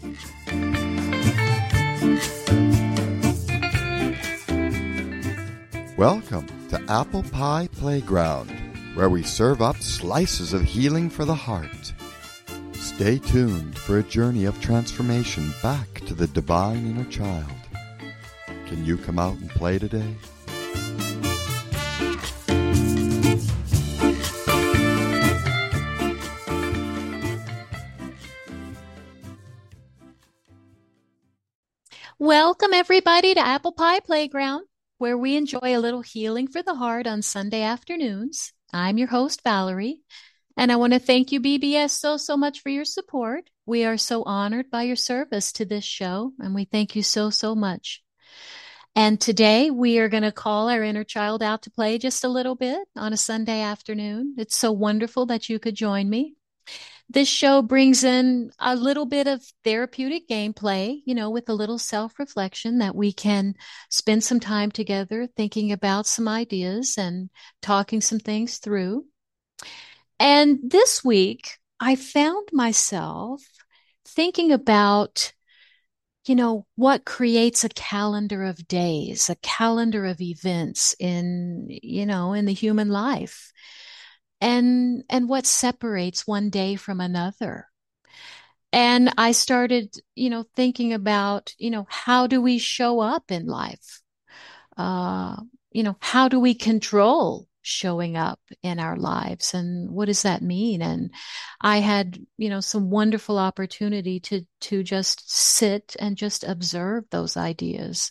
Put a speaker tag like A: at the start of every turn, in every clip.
A: Welcome to Apple Pie Playground, where we serve up slices of healing for the heart. Stay tuned for a journey of transformation back to the divine inner child. Can you come out and play today?
B: Welcome, everybody, to Apple Pie Playground, where we enjoy a little healing for the heart on Sunday afternoons. I'm your host, Valerie, and I want to thank you, BBS, so much for your support. We are so honored by your service to this show, and we thank you so much. And today we are going to call our inner child out to play just a little bit on a Sunday afternoon. It's so wonderful that you could join me. This show brings in a little bit of therapeutic gameplay, with a little self-reflection that we can spend some time together thinking about some ideas and talking some things through. And this week, I found myself thinking about, what creates a calendar of days, a calendar of events in the human life. And what separates one day from another. And I started, thinking about, how do we show up in life? How do we control showing up in our lives? And what does that mean? And I had, some wonderful opportunity to just sit and just observe those ideas.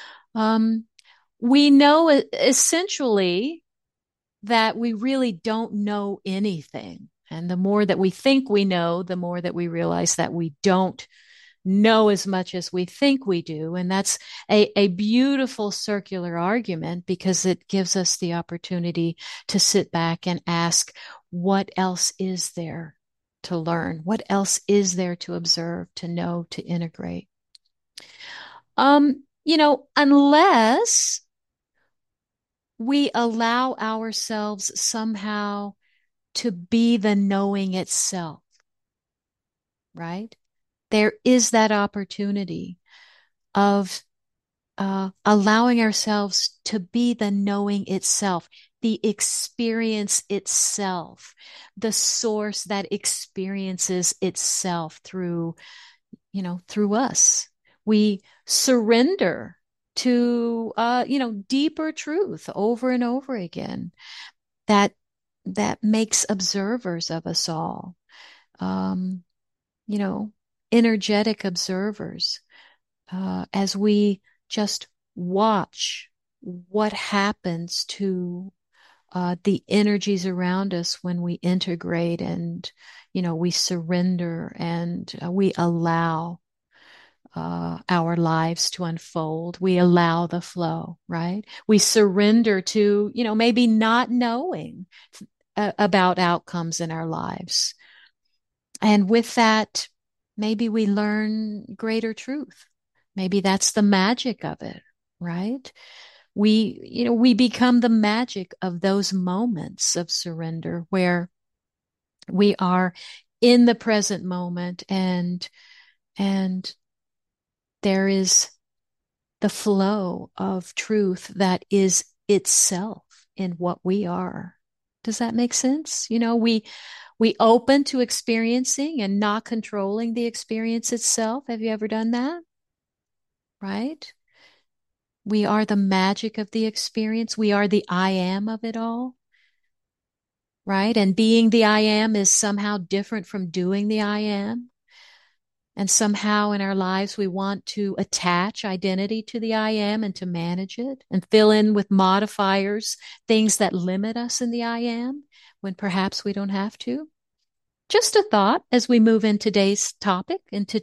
B: We know essentially that we really don't know anything. And the more that we think we know, the more that we realize that we don't know as much as we think we do. And that's a beautiful circular argument, because it gives us the opportunity to sit back and ask, what else is there to learn? What else is there to observe, to know, to integrate? Unless we allow ourselves somehow to be the knowing itself, right? There is that opportunity of allowing ourselves to be the knowing itself, the experience itself, the source that experiences itself through us. We surrender to, deeper truth over and over again that makes observers of us all, energetic observers, as we just watch what happens to the energies around us when we integrate and, we surrender and we allow our lives to unfold. We allow the flow, right? We surrender to, maybe not knowing about outcomes in our lives. And with that, maybe we learn greater truth. Maybe that's the magic of it, right? We become the magic of those moments of surrender where we are in the present moment and there is the flow of truth that is itself in what we are. Does that make sense? We open to experiencing and not controlling the experience itself. Have you ever done that? Right? We are the magic of the experience. We are the I am of it all. Right? And being the I am is somehow different from doing the I am. And somehow in our lives, we want to attach identity to the I am and to manage it and fill in with modifiers, things that limit us in the I am, when perhaps we don't have to. Just a thought as we move into today's topic.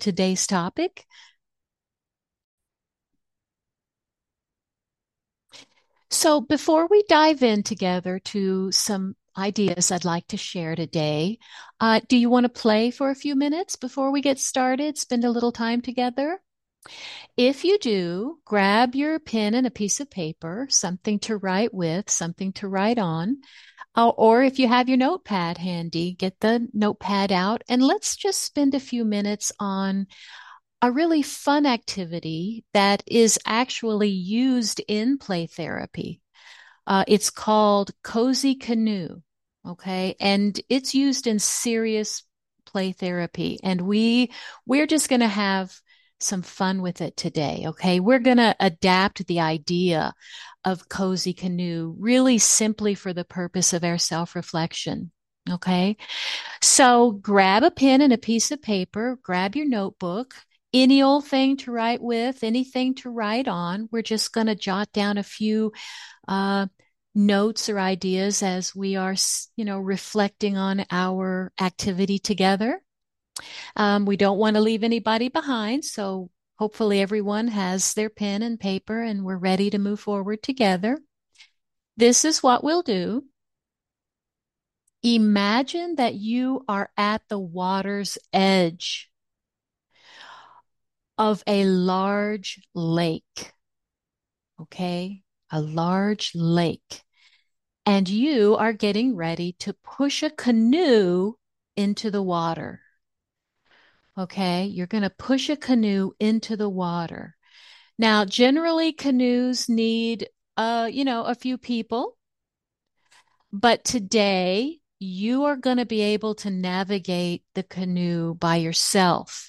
B: So before we dive in together to some ideas I'd like to share today, do you want to play for a few minutes before we get started? Spend a little time together? If you do, grab your pen and a piece of paper, something to write with, something to write on. Or if you have your notepad handy, get the notepad out and let's just spend a few minutes on a really fun activity that is actually used in play therapy. It's called Cozy Canoe. Okay. And it's used in serious play therapy. And we're just going to have some fun with it today. Okay. We're going to adapt the idea of Cozy Canoe really simply for the purpose of our self-reflection. Okay. So grab a pen and a piece of paper, grab your notebook, any old thing to write with, anything to write on. We're just going to jot down a few uh, notes or ideas as we are, reflecting on our activity together. We don't want to leave anybody behind, so hopefully everyone has their pen and paper and we're ready to move forward together. This is what we'll do. Imagine that you are at the water's edge of a large lake, okay? A large lake. And you are getting ready to push a canoe into the water. Okay, you're going to push a canoe into the water. Now, generally, canoes need, a few people, but today you are going to be able to navigate the canoe by yourself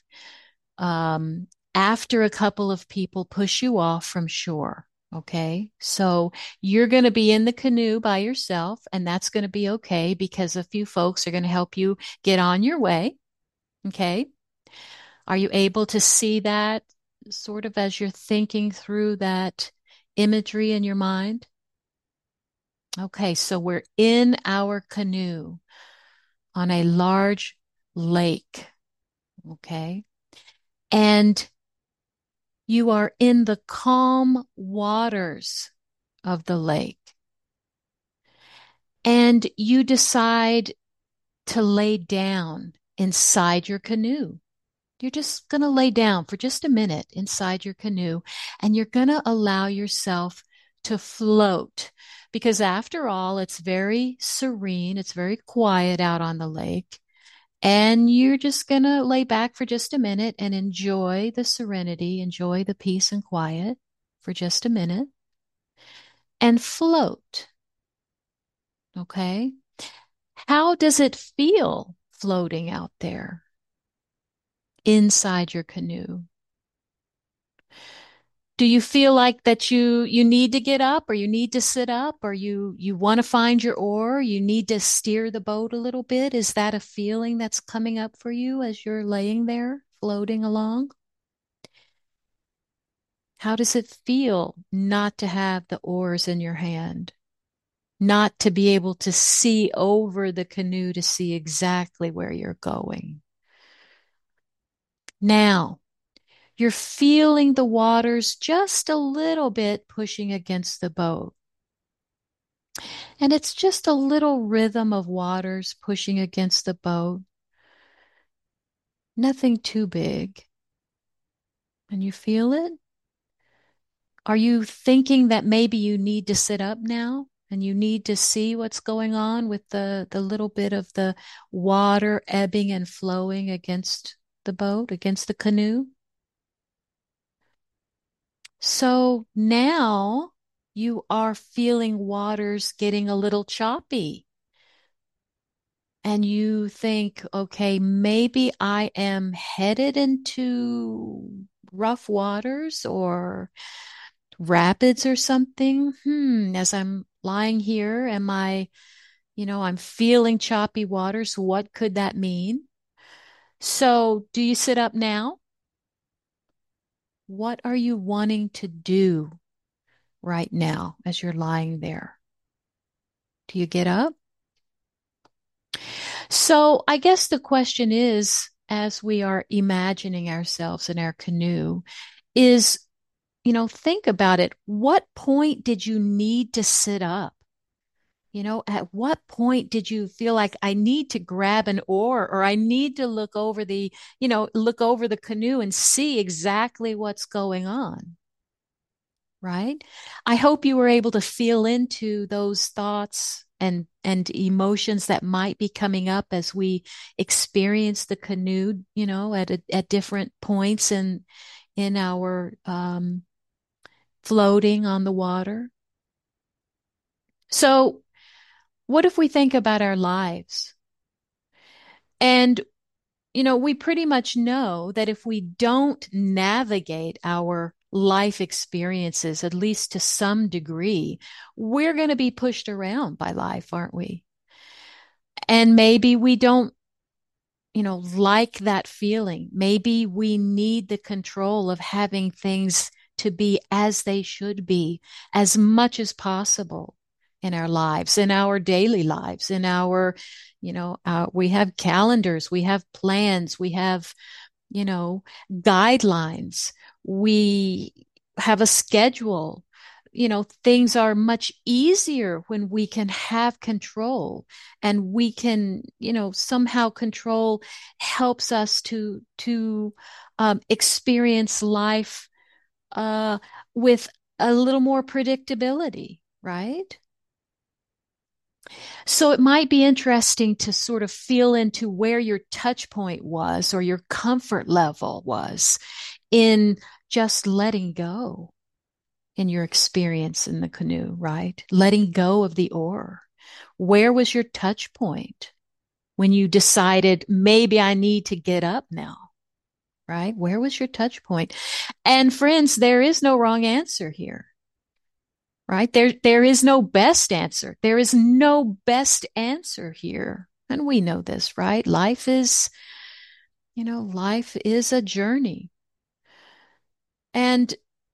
B: after a couple of people push you off from shore. Okay. So you're going to be in the canoe by yourself, and that's going to be okay because a few folks are going to help you get on your way. Okay. Are you able to see that sort of as you're thinking through that imagery in your mind? Okay. So we're in our canoe on a large lake. Okay. And you are in the calm waters of the lake. And you decide to lay down inside your canoe. You're just going to lay down for just a minute inside your canoe, and you're going to allow yourself to float because after all, it's very serene. It's very quiet out on the lake. And you're just going to lay back for just a minute and enjoy the serenity, enjoy the peace and quiet for just a minute and float. Okay. How does it feel floating out there inside your canoe? Do you feel like that you need to get up or you need to sit up or you want to find your oar, you need to steer the boat a little bit? Is that a feeling that's coming up for you as you're laying there floating along? How does it feel not to have the oars in your hand? Not to be able to see over the canoe to see exactly where you're going. Now, you're feeling the waters just a little bit pushing against the boat. And it's just a little rhythm of waters pushing against the boat. Nothing too big. And you feel it? Are you thinking that maybe you need to sit up now and you need to see what's going on with the little bit of the water ebbing and flowing against the boat, against the canoe? So now you are feeling waters getting a little choppy. And you think, okay, maybe I am headed into rough waters or rapids or something. As I'm lying here, I'm feeling choppy waters. What could that mean? So, do you sit up now? What are you wanting to do right now as you're lying there? Do you get up? So, I guess the question is, as we are imagining ourselves in our canoe, is, think about it. What point did you need to sit up? At what point did you feel like I need to grab an oar or I need to look over the canoe and see exactly what's going on? Right? I hope you were able to feel into those thoughts and emotions that might be coming up as we experience the canoe, at different points in our floating on the water. So what if we think about our lives? And we pretty much know that if we don't navigate our life experiences, at least to some degree, we're going to be pushed around by life, aren't we? And maybe we don't, like that feeling. Maybe we need the control of having things to be as they should be as much as possible in our lives, in our daily lives, in we have calendars, we have plans, we have, guidelines, we have a schedule. Things are much easier when we can have control, and we can, somehow control helps us to experience life with a little more predictability, right? So it might be interesting to sort of feel into where your touch point was or your comfort level was in just letting go in your experience in the canoe, right? Letting go of the oar. Where was your touch point when you decided maybe I need to get up now, right? Where was your touch point? And friends, there is no wrong answer here. Right? There is no best answer. There is no best answer here. And we know this, right? Life is a journey. And,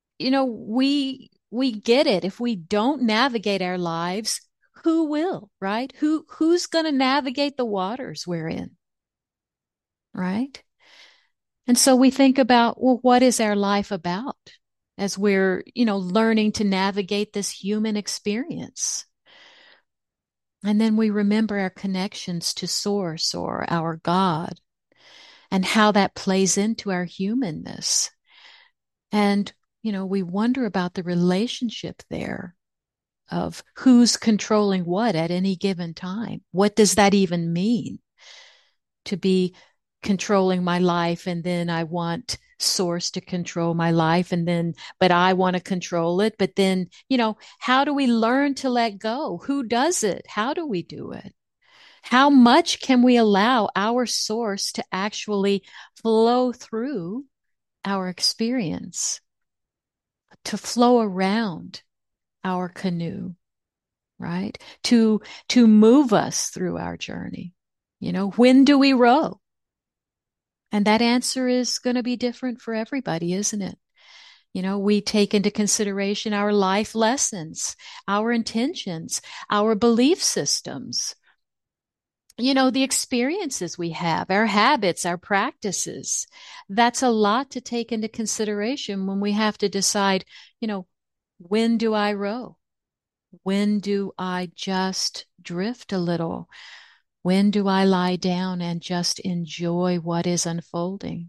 B: we get it. If we don't navigate our lives, who will, right? Who's going to navigate the waters we're in? Right? And so we think about, well, what is our life about? As we're, learning to navigate this human experience. And then we remember our connections to Source or our God and how that plays into our humanness. And, we wonder about the relationship there of who's controlling what at any given time. What does that even mean? To be controlling my life, and then I want Source to control my life, but I want to control it. But then, how do we learn to let go? Who does it? How do we do it? How much can we allow our Source to actually flow through our experience, to flow around our canoe, right? To move us through our journey. When do we row? And that answer is going to be different for everybody, isn't it? We take into consideration our life lessons, our intentions, our belief systems, the experiences we have, our habits, our practices. That's a lot to take into consideration when we have to decide, when do I row? When do I just drift a little? When do I lie down and just enjoy what is unfolding?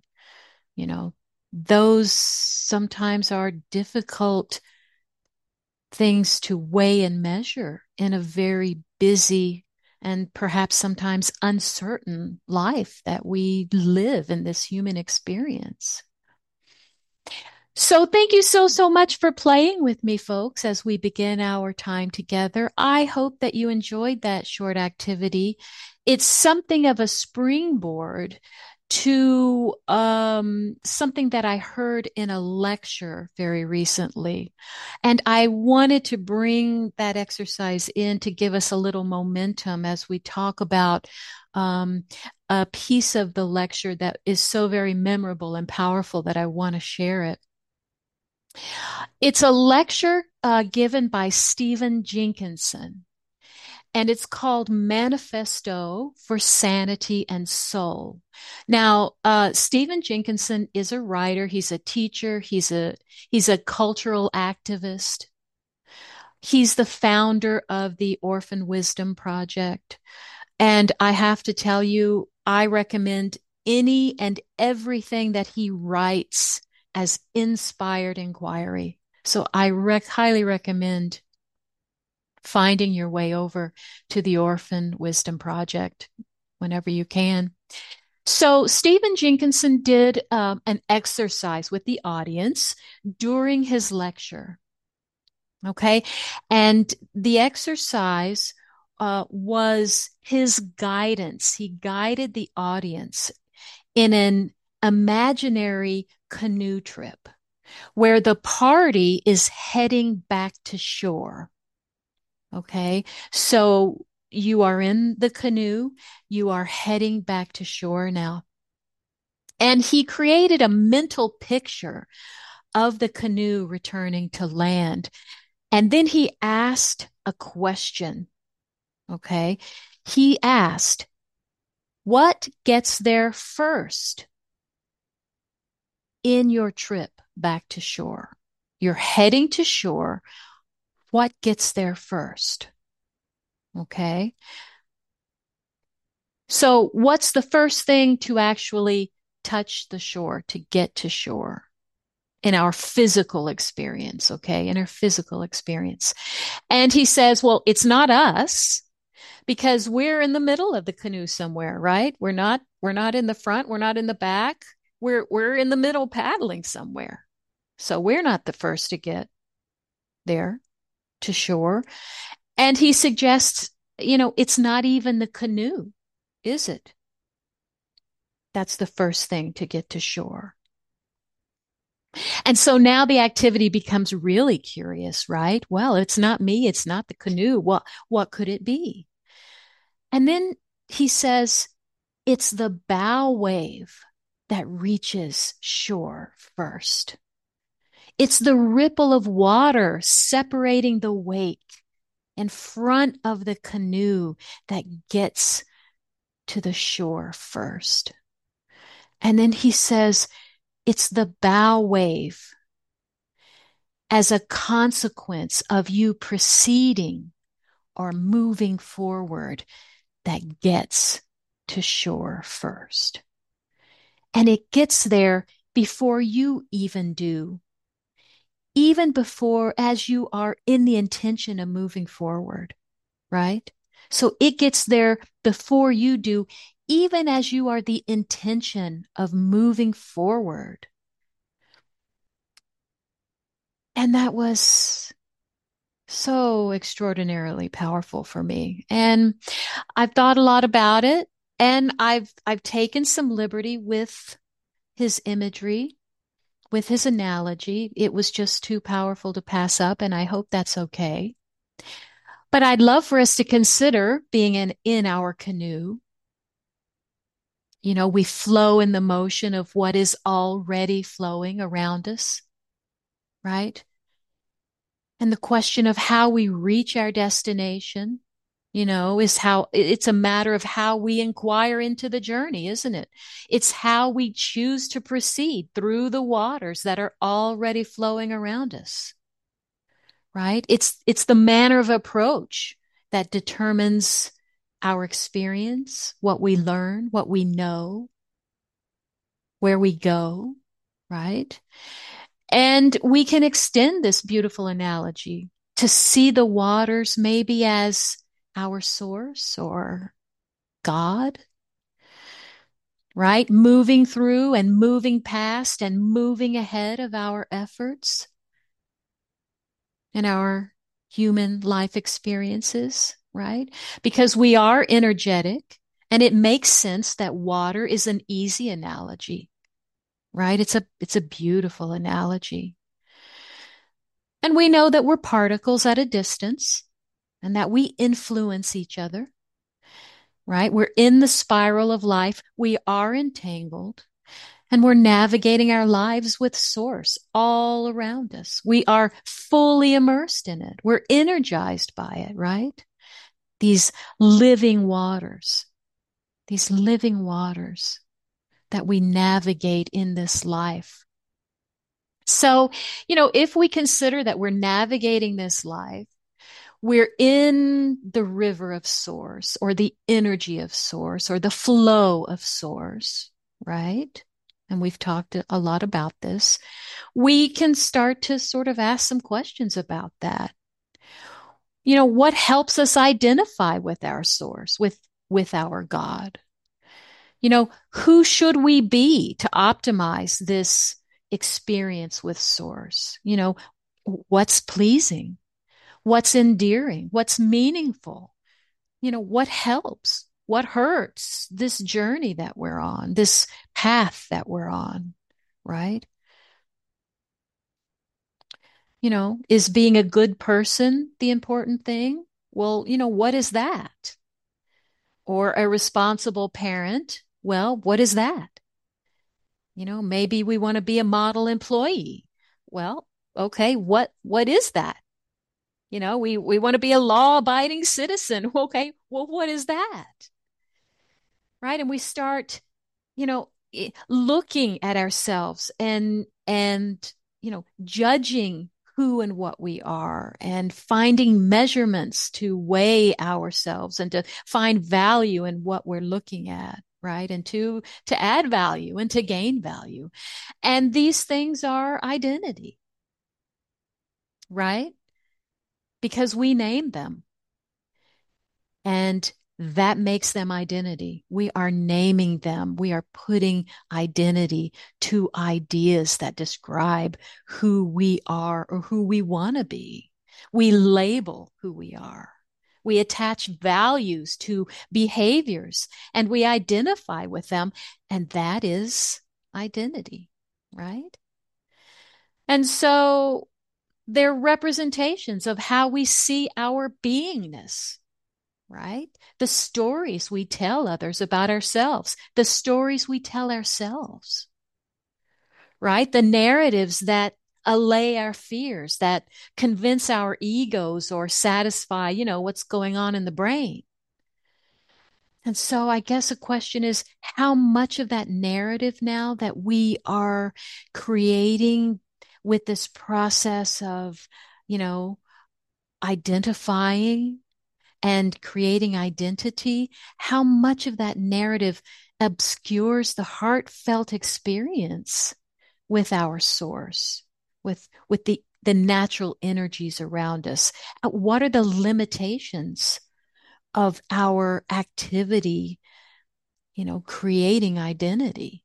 B: Those sometimes are difficult things to weigh and measure in a very busy and perhaps sometimes uncertain life that we live in this human experience. So thank you so much for playing with me, folks, as we begin our time together. I hope that you enjoyed that short activity. It's something of a springboard to something that I heard in a lecture very recently. And I wanted to bring that exercise in to give us a little momentum as we talk about a piece of the lecture that is so very memorable and powerful that I want to share it. It's a lecture given by Stephen Jenkinson, and it's called Manifesto for Sanity and Soul. Now, Stephen Jenkinson is a writer. He's a teacher. He's a cultural activist. He's the founder of the Orphan Wisdom Project. And I have to tell you, I recommend any and everything that he writes as inspired inquiry. So I highly recommend finding your way over to the Orphan Wisdom Project whenever you can. So Stephen Jenkinson did an exercise with the audience during his lecture. Okay. And the exercise was his guidance. He guided the audience in an imaginary canoe trip where the party is heading back to shore. Okay. So you are in the canoe. You are heading back to shore now. And he created a mental picture of the canoe returning to land. And then he asked a question. Okay. He asked, what gets there first in your trip back to shore? You're heading to shore. What gets there first? Okay. So what's the first thing to actually touch the shore, to get to shore in our physical experience? Okay. In our physical experience. And he says, well, it's not us because we're in the middle of the canoe somewhere, right? We're not in the front. We're not in the back. We're in the middle paddling somewhere. So we're not the first to get there to shore. And he suggests, it's not even the canoe, is it? That's the first thing to get to shore. And so now the activity becomes really curious, right? Well, it's not me. It's not the canoe. What could it be? And then he says, it's the bow wave that reaches shore first. It's the ripple of water separating the wake in front of the canoe that gets to the shore first. And then he says, it's the bow wave as a consequence of you proceeding or moving forward that gets to shore first. And it gets there before you even do, even before as you are in the intention of moving forward, right? So it gets there before you do, even as you are the intention of moving forward. And that was so extraordinarily powerful for me. And I've thought a lot about it, and I've taken some liberty with his imagery, with his analogy. It was just too powerful to pass up, and I hope that's okay. But I'd love for us to consider being in our canoe. We flow in the motion of what is already flowing around us, right? And the question of how we reach our destination, is how it's a matter of how we inquire into the journey, isn't it? It's how we choose to proceed through the waters that are already flowing around us, right? It's the manner of approach that determines our experience, what we learn, what we know, where we go, right? And we can extend this beautiful analogy to see the waters maybe as our source or God, right? Moving through and moving past and moving ahead of our efforts and our human life experiences, right? Because we are energetic, and it makes sense that water is an easy analogy, right? It's a beautiful analogy. And we know that we're particles at a distance and that we influence each other, right? We're in the spiral of life. We are entangled, and we're navigating our lives with source all around us. We are fully immersed in it. We're energized by it, right? These living waters that we navigate in this life. So, if we consider that we're navigating this life, we're in the river of source or the energy of source or the flow of source, right? And we've talked a lot about this. We can start to sort of ask some questions about that. What helps us identify with our source, with our God? Who should we be to optimize this experience with source? What's pleasing? What's endearing? What's meaningful? What helps? What hurts? This journey that we're on, this path that we're on, right? Is being a good person the important thing? Well, what is that? Or a responsible parent? Well, what is that? Maybe we want to be a model employee. Well, okay, what is that? We want to be a law-abiding citizen. Okay, well, what is that? Right? And we start, looking at ourselves and judging who and what we are and finding measurements to weigh ourselves and to find value in what we're looking at, right? And to add value and to gain value. And these things are identity, right? Because we name them. And that makes them identity. We are naming them. We are putting identity to ideas that describe who we are or who we want to be. We label who we are. We attach values to behaviors and we identify with them. And that is identity, right? And so they're representations of how we see our beingness, right? The stories we tell others about ourselves, the stories we tell ourselves, right? The narratives that allay our fears, that convince our egos or satisfy, what's going on in the brain. And so I guess a question is how much of that narrative now that we are creating with this process of, identifying and creating identity, how much of that narrative obscures the heartfelt experience with our source, with the natural energies around us? What are the limitations of our activity, creating identity?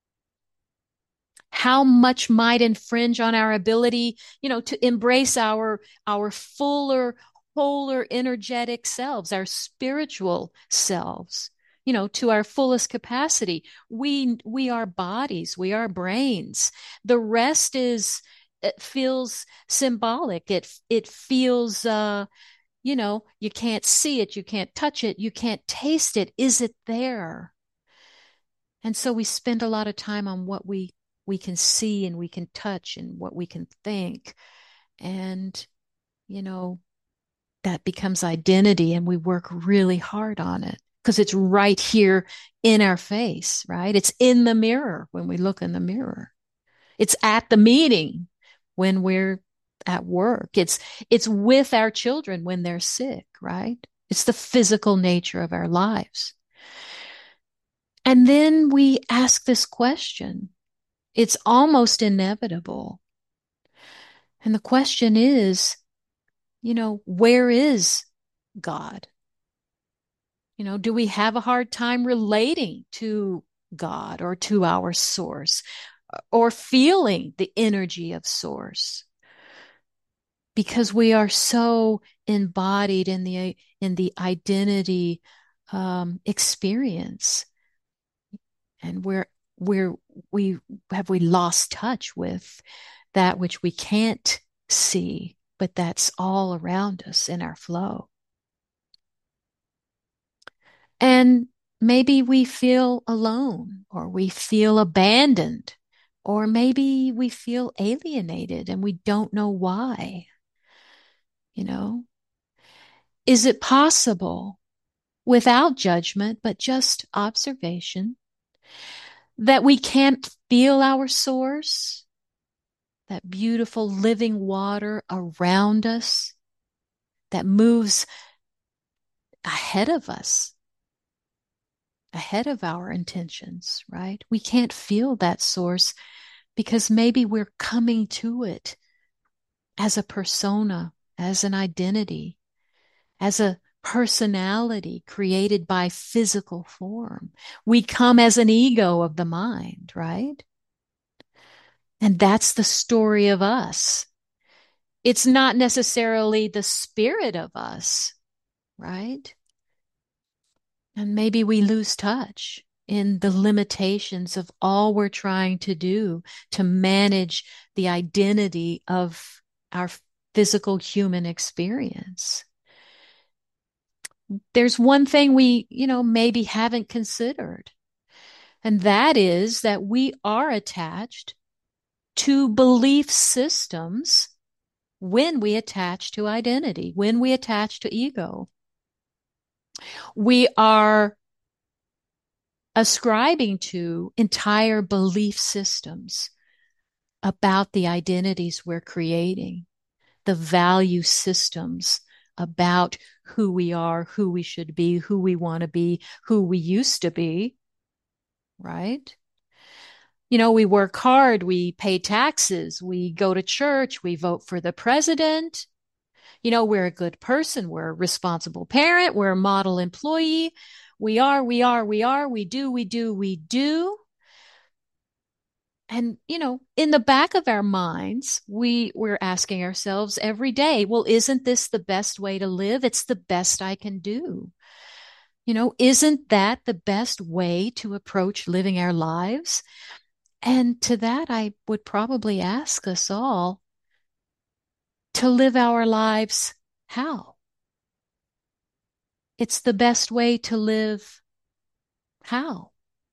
B: How much might infringe on our ability, to embrace our fuller, wholer, energetic selves, our spiritual selves, to our fullest capacity. We are bodies, we are brains. The rest it feels symbolic. It feels, you can't see it, you can't touch it, you can't taste it. Is it there? And so we spend a lot of time on what we can see and we can touch and what we can think. And, that becomes identity and we work really hard on it because it's right here in our face, right? It's in the mirror when we look in the mirror. It's at the meeting when we're at work. It's with our children when they're sick, right? It's the physical nature of our lives. And then we ask this question. It's almost inevitable. And the question is, where is God? Do we have a hard time relating to God or to our source or feeling the energy of source? Because we are so embodied in the identity experience, and we lost touch with that which we can't see, but that's all around us in our flow. And maybe we feel alone, or we feel abandoned, or maybe we feel alienated and we don't know why. Is it possible, without judgment, but just observation, that we can't feel our source, that beautiful living water around us that moves ahead of us, ahead of our intentions, right? We can't feel that source because maybe we're coming to it as a persona, as an identity, as a personality created by physical form. We come as an ego of the mind, right? And that's the story of us. It's not necessarily the spirit of us, right? And maybe we lose touch in the limitations of all we're trying to do to manage the identity of our physical human experience. There's one thing we, maybe haven't considered, and that is that we are attached to belief systems when we attach to identity, when we attach to ego. We are ascribing to entire belief systems about the identities we're creating, the value systems about who we are, who we should be, who we want to be, who we used to be, right? We work hard, we pay taxes, we go to church, we vote for the president. We're a good person, we're a responsible parent, we're a model employee. We do. And, in the back of our minds, we're asking ourselves every day, well, isn't this the best way to live? It's the best I can do. Isn't that the best way to approach living our lives? And to that, I would probably ask us all to live our lives how? It's the best way to live how?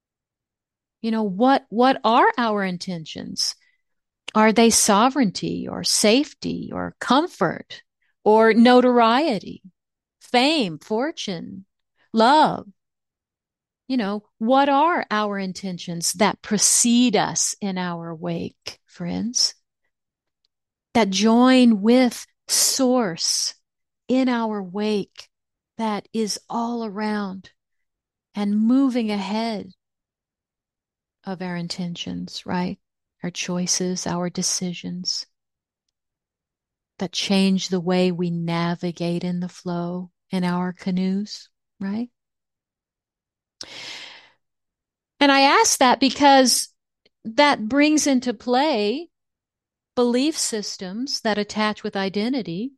B: What are our intentions? Are they sovereignty or safety or comfort or notoriety, fame, fortune, love? What are our intentions that precede us in our wake, friends? That join with Source in our wake, that is all around and moving ahead of our intentions, right? Our choices, our decisions that change the way we navigate in the flow in our canoes, right? And I ask that because that brings into play belief systems that attach with identity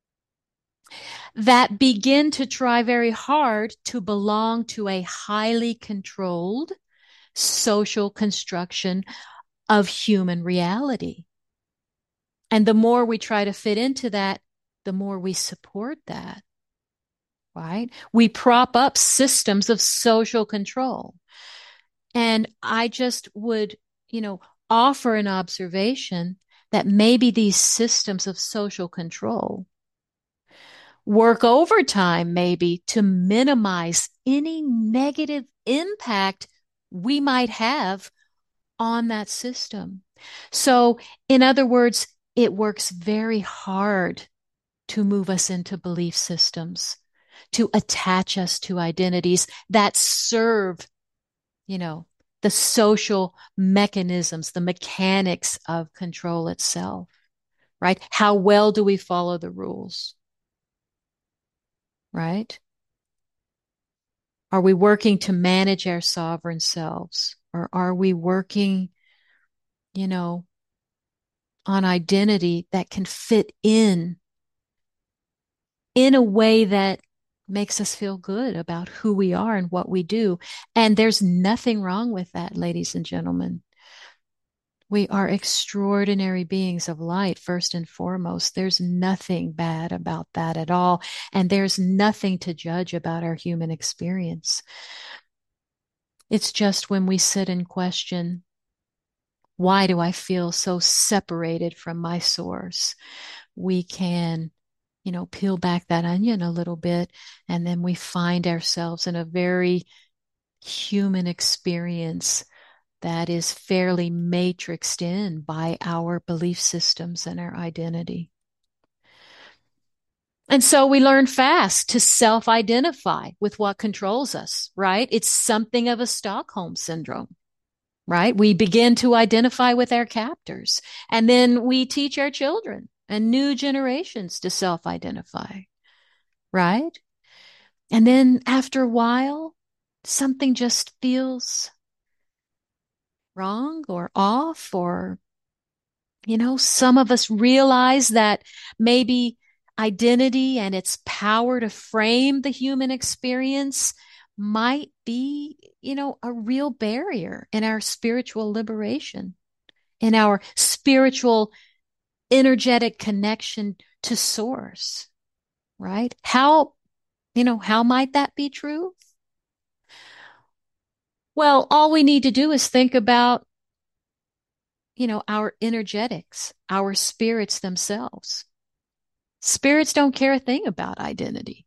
B: that begin to try very hard to belong to a highly controlled social construction of human reality. And the more we try to fit into that, the more we support that, right? We prop up systems of social control. And I just would, offer an observation that maybe these systems of social control work overtime, maybe to minimize any negative impact we might have on that system. So, in other words, it works very hard to move us into belief systems, to attach us to identities that serve, the social mechanisms, the mechanics of control itself, right? How well do we follow the rules, right? Are we working to manage our sovereign selves? Or are we working, on identity that can fit in a way that makes us feel good about who we are and what we do? And there's nothing wrong with that, ladies and gentlemen. We are extraordinary beings of light, first and foremost. There's nothing bad about that at all. And there's nothing to judge about our human experience. It's just when we sit and question, why do I feel so separated from my source? We can, peel back that onion a little bit, and then we find ourselves in a very human experience that is fairly matrixed in by our belief systems and our identity. And so we learn fast to self-identify with what controls us, right? It's something of a Stockholm syndrome, right? We begin to identify with our captors, and then we teach our children and new generations to self-identify. right? And then after a while, something just feels wrong or off, or, some of us realize that maybe identity and its power to frame the human experience might be, a real barrier in our spiritual liberation, in our spiritual energetic connection to source, right? How might that be true? Well, all we need to do is think about, our energetics, our spirits themselves. Spirits don't care a thing about identity.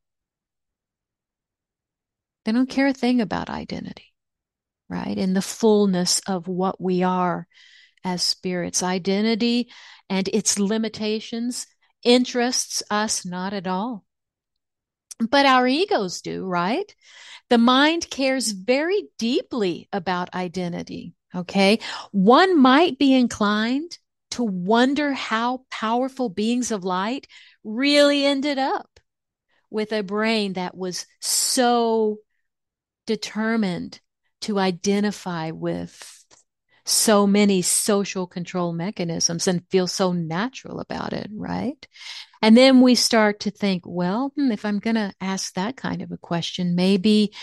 B: They don't care a thing about identity, right? In the fullness of what we are as spirits. Identity and its limitations interests us not at all. But our egos do, right? The mind cares very deeply about identity. Okay. One might be inclined to wonder how powerful beings of light really ended up with a brain that was so determined to identify with so many social control mechanisms and feel so natural about it, right? And then we start to think, well, if I'm going to ask that kind of a question, maybe,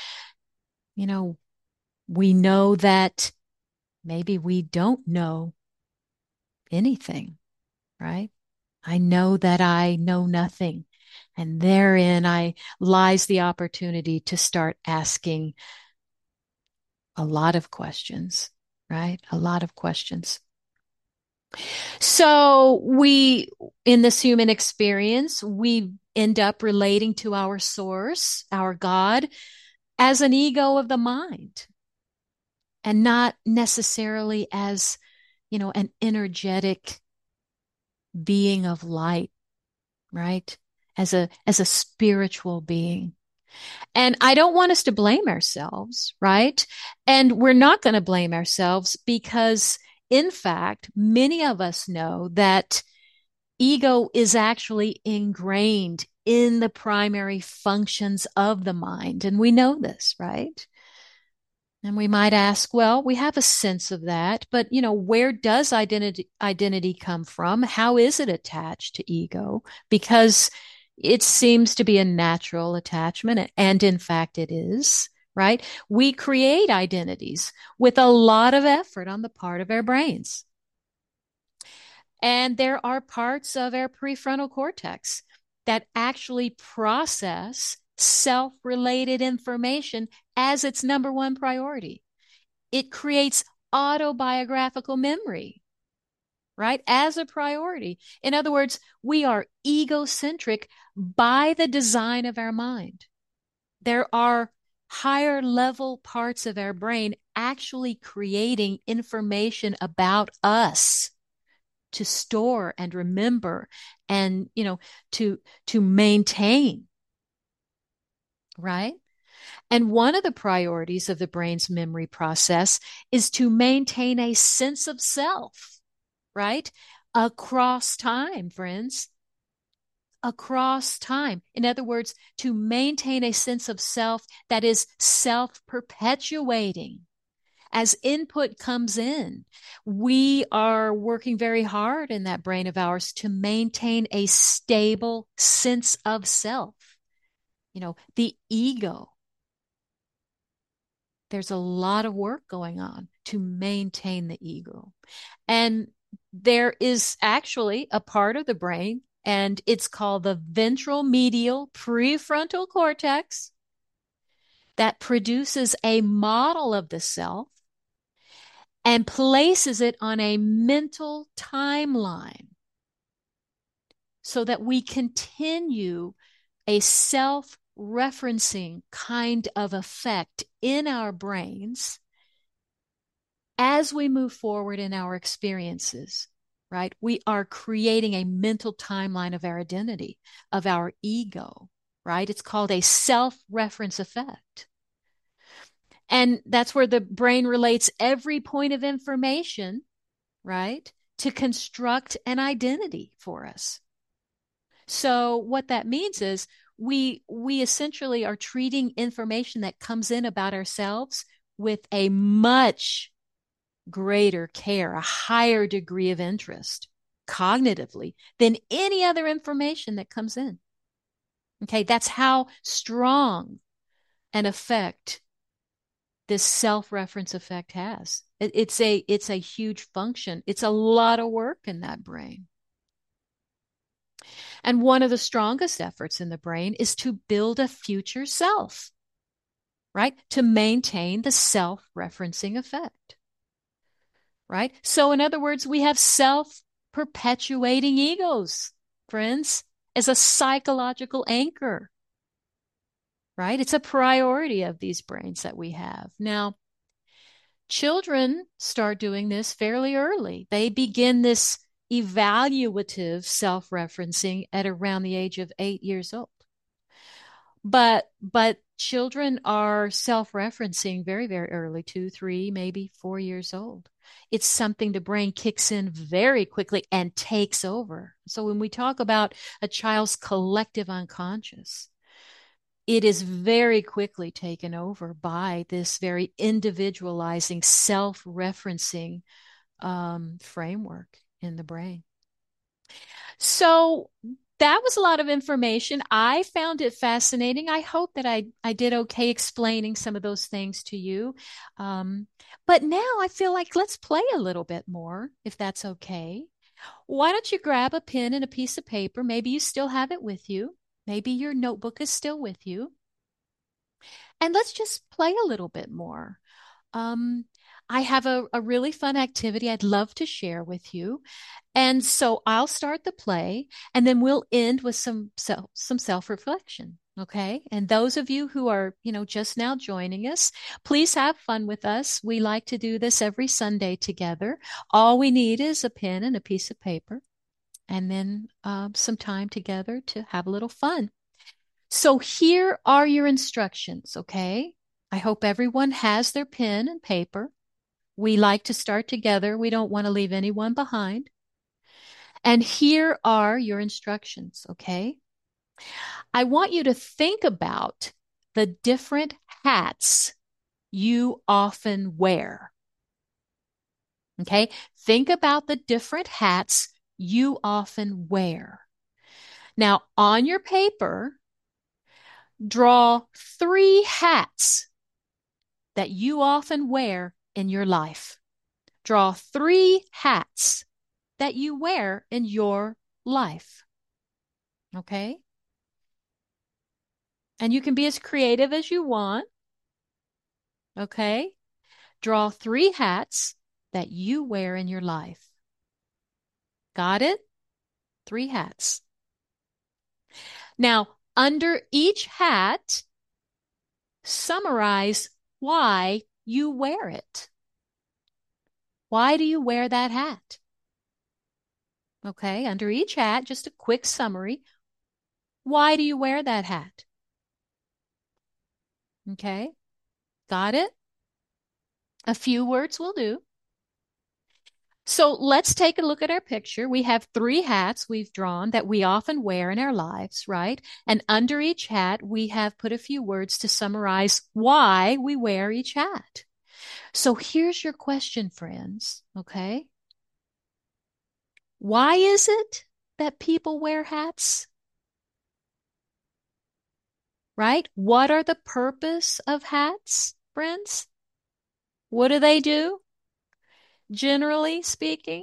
B: we know that maybe we don't know anything, right? I know that I know nothing. And therein lies the opportunity to start asking a lot of questions, right? A lot of questions. So in this human experience, we end up relating to our source, our God, as an ego of the mind, and not necessarily as, an energetic being of light, right? As a spiritual being. And I don't want us to blame ourselves, right? And we're not going to blame ourselves because, in fact, many of us know that ego is actually ingrained in the primary functions of the mind. And we know this, right? And we might ask, well, we have a sense of that, but where does identity come from? How is it attached to ego? Because it seems to be a natural attachment, and in fact it is, right? We create identities with a lot of effort on the part of our brains. And there are parts of our prefrontal cortex that actually process self-related information as its number one priority. It creates autobiographical memory, right? As a priority. In other words, we are egocentric by the design of our mind. There are higher level parts of our brain actually creating information about us to store and remember and, to maintain, right? And one of the priorities of the brain's memory process is to maintain a sense of self, right? Across time, friends. Across time. In other words, to maintain a sense of self that is self-perpetuating. As input comes in, we are working very hard in that brain of ours to maintain a stable sense of self. The ego. There's a lot of work going on to maintain the ego. And there is actually a part of the brain, and it's called the ventral medial prefrontal cortex, that produces a model of the self and places it on a mental timeline so that we continue a self-referencing kind of effect in our brains as we move forward in our experiences, right? We are creating a mental timeline of our identity, of our ego, right? It's called a self-reference effect. And that's where the brain relates every point of information, right, to construct an identity for us. So what that means is we essentially are treating information that comes in about ourselves with a much greater care, a higher degree of interest cognitively than any other information that comes in. Okay, that's how strong an effect this self-reference effect has. It's a huge function. It's a lot of work in that brain. And one of the strongest efforts in the brain is to build a future self, right? To maintain the self-referencing effect, right? So in other words, we have self-perpetuating egos, friends, as a psychological anchor, right? It's a priority of these brains that we have. Now, children start doing this fairly early. They begin this evaluative self-referencing at around the age of 8 years old. But children are self-referencing very, very early, 2, 3, maybe 4 years old. It's something the brain kicks in very quickly and takes over. So when we talk about a child's collective unconscious, it is very quickly taken over by this very individualizing, self-referencing framework in the brain. So that was a lot of information. I found it fascinating. I hope that I did okay explaining some of those things to you. But now I feel like let's play a little bit more, if that's okay. Why don't you grab a pen and a piece of paper? Maybe you still have it with you. Maybe your notebook is still with you. And let's just play a little bit more. I have a really fun activity I'd love to share with you. And so I'll start the play and then we'll end with some self-reflection. Okay. And those of you who are, just now joining us, please have fun with us. We like to do this every Sunday together. All we need is a pen and a piece of paper and then some time together to have a little fun. So here are your instructions. Okay. I hope everyone has their pen and paper. We like to start together. We don't want to leave anyone behind. And here are your instructions, okay? I want you to think about the different hats you often wear. Okay? Think about the different hats you often wear. Now, on your paper, draw 3 hats that you often wear in your life. Draw 3 hats that you wear in your life. Okay? And you can be as creative as you want. Okay? Draw 3 hats that you wear in your life. Got it? 3 hats. Now, under each hat, summarize why you wear it. Why do you wear that hat? Okay, under each hat, just a quick summary. Why do you wear that hat? Okay, got it? A few words will do. So let's take a look at our picture. We have 3 hats we've drawn that we often wear in our lives, right? And under each hat, we have put a few words to summarize why we wear each hat. So here's your question, friends, okay? Why is it that people wear hats? Right? What are the purpose of hats, friends? What do they do? Generally speaking,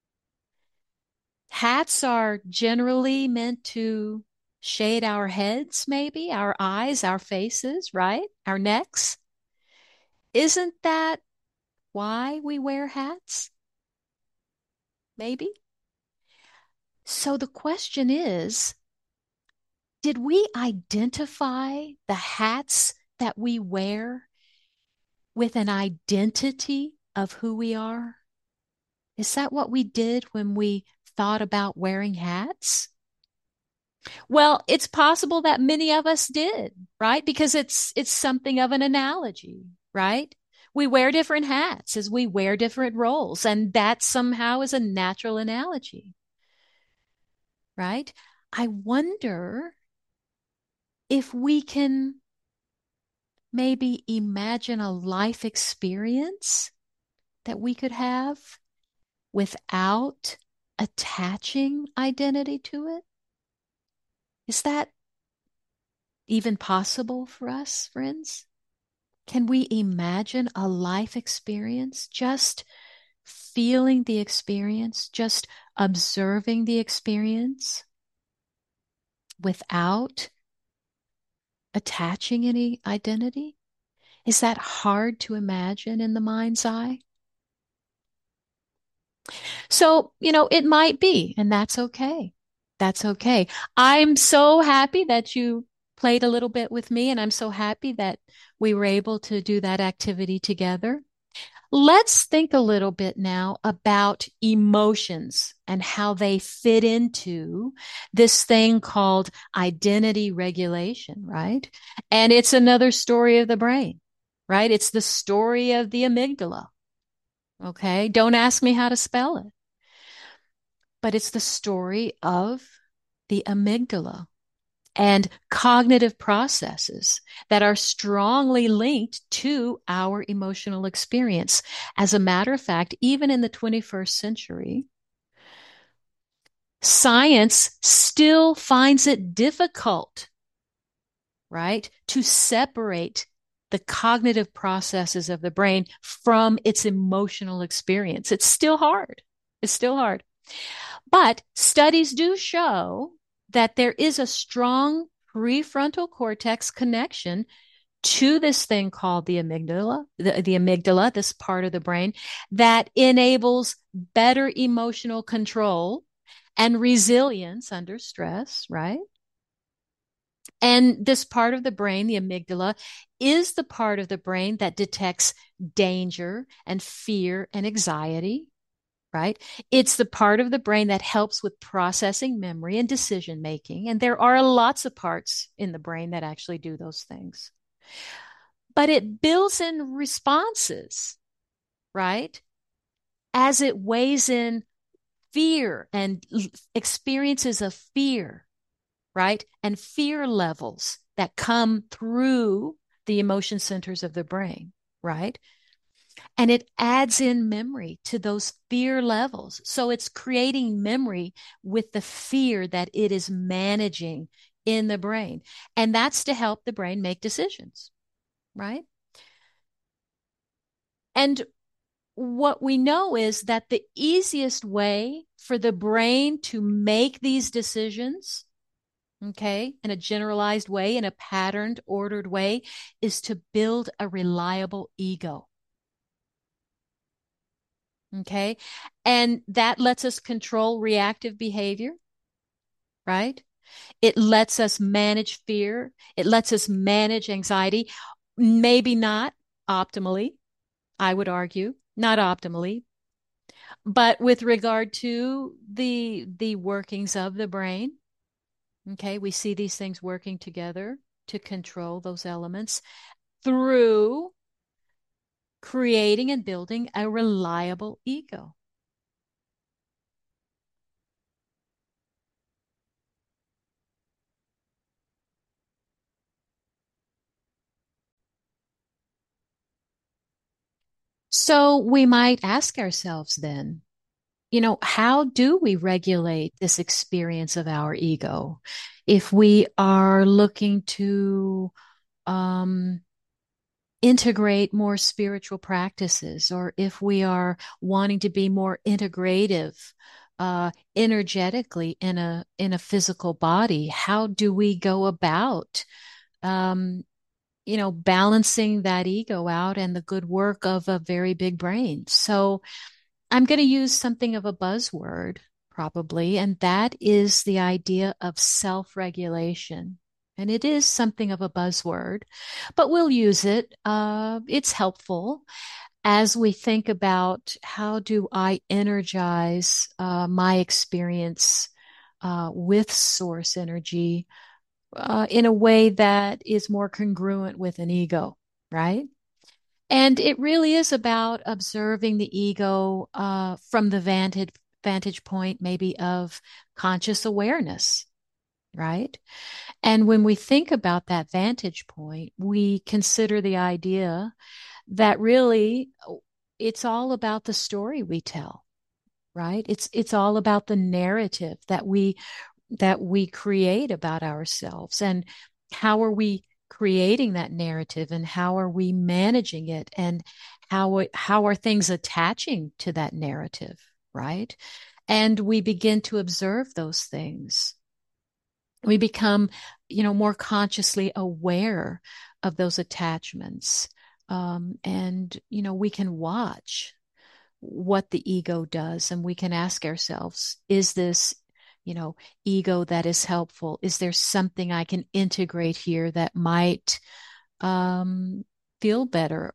B: hats are generally meant to shade our heads, maybe, our eyes, our faces, right? Our necks. Isn't that why we wear hats? Maybe. So the question is, did we identify the hats that we wear with an identity of who we are? Is that what we did when we thought about wearing hats? Well, it's possible that many of us did, right? Because it's something of an analogy, right? We wear different hats as we wear different roles, and that somehow is a natural analogy, right? I wonder if we can maybe imagine a life experience that we could have without attaching identity to it? Is that even possible for us, friends? Can we imagine a life experience, just feeling the experience, just observing the experience without attaching any identity? Is that hard to imagine in the mind's eye? So, it might be, and that's okay. That's okay. I'm so happy that you played a little bit with me, and I'm so happy that we were able to do that activity together. Let's think a little bit now about emotions and how they fit into this thing called identity regulation, right? And it's another story of the brain, right? It's the story of the amygdala. Okay. Don't ask me how to spell it, but it's the story of the amygdala and cognitive processes that are strongly linked to our emotional experience. As a matter of fact, even in the 21st century, science still finds it difficult, right, to separate the cognitive processes of the brain from its emotional experience. It's still hard. It's still hard. But studies do show that there is a strong prefrontal cortex connection to this thing called the amygdala, the amygdala, this part of the brain that enables better emotional control and resilience under stress, right? And this part of the brain, the amygdala, is the part of the brain that detects danger and fear and anxiety, right? It's the part of the brain that helps with processing memory and decision making. And there are lots of parts in the brain that actually do those things. But it builds in responses, right? As it weighs in fear and experiences of fear, right? And fear levels that come through the emotion centers of the brain, right? And it adds in memory to those fear levels. So it's creating memory with the fear that it is managing in the brain. And that's to help the brain make decisions, right? And what we know is that the easiest way for the brain to make these decisions, okay, in a generalized way, in a patterned, ordered way, is to build a reliable ego. Okay. And that lets us control reactive behavior, right? It lets us manage fear. It lets us manage anxiety. Maybe not optimally, I would argue, not optimally, but with regard to the workings of the brain, okay, we see these things working together to control those elements through creating and building a reliable ego. So we might ask ourselves then, how do we regulate this experience of our ego if we are looking to um, integrate more spiritual practices, or if we are wanting to be more integrative energetically in a physical body? How do we go about um, balancing that ego out and the good work of a very big brain? So I'm going to use something of a buzzword probably, and that is the idea of self-regulation. And it is something of a buzzword, but we'll use it. It's helpful as we think about how do I energize my experience with source energy in a way that is more congruent with an ego, right? And it really is about observing the ego from the vantage point, maybe of conscious awareness, right? And when we think about that vantage point, we consider the idea that really it's all about the story we tell, right? It's all about the narrative that we create about ourselves, and how are we creating that narrative, and how are we managing it, and how are things attaching to that narrative, right? And we begin to observe those things. We become, more consciously aware of those attachments. And, we can watch what the ego does, and we can ask ourselves, is this, ego that is helpful? Is there something I can integrate here that might um, feel better,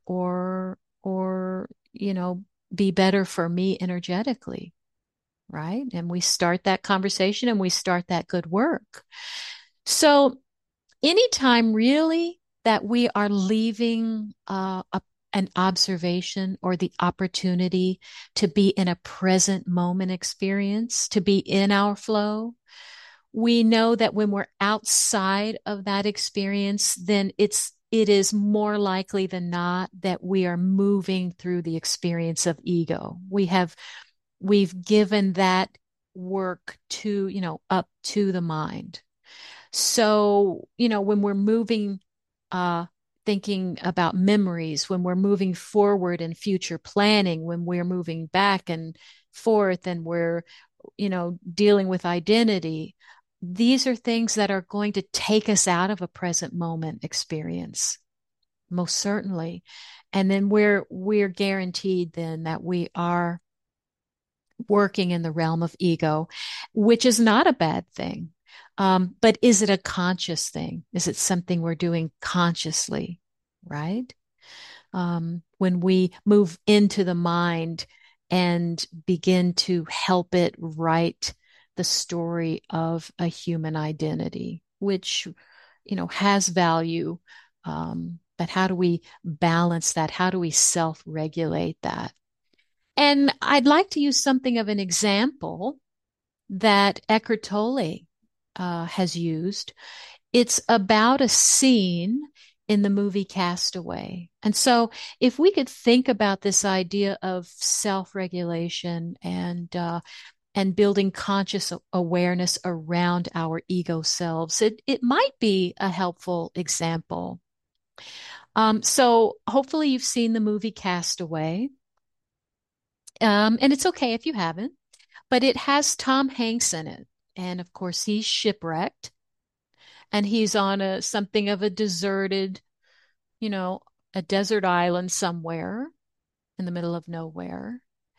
B: or, be better for me energetically? Right. And we start that conversation and we start that good work. So anytime really that we are leaving an observation or the opportunity to be in a present moment experience, to be in our flow, we know that when we're outside of that experience, then it is more likely than not that we are moving through the experience of ego. We've given that work to, up to the mind. So, when we're moving, uh, thinking about memories, when we're moving forward in future planning, when we're moving back and forth, and we're, dealing with identity, these are things that are going to take us out of a present moment experience, most certainly. And then we're guaranteed then that we are working in the realm of ego, which is not a bad thing. But is it a conscious thing? Is it something we're doing consciously? Right? When we move into the mind and begin to help it write the story of a human identity, which, has value. But how do we balance that? How do we self-regulate that? And I'd like to use something of an example that Eckhart Tolle has used. It's about a scene in the movie Castaway. And so, if we could think about this idea of self-regulation and building conscious awareness around our ego selves, it might be a helpful example. So, hopefully, you've seen the movie Castaway. And it's okay if you haven't, but it has Tom Hanks in it. And of course, he's shipwrecked, and he's on something of a deserted, you know, a desert island somewhere in the middle of nowhere.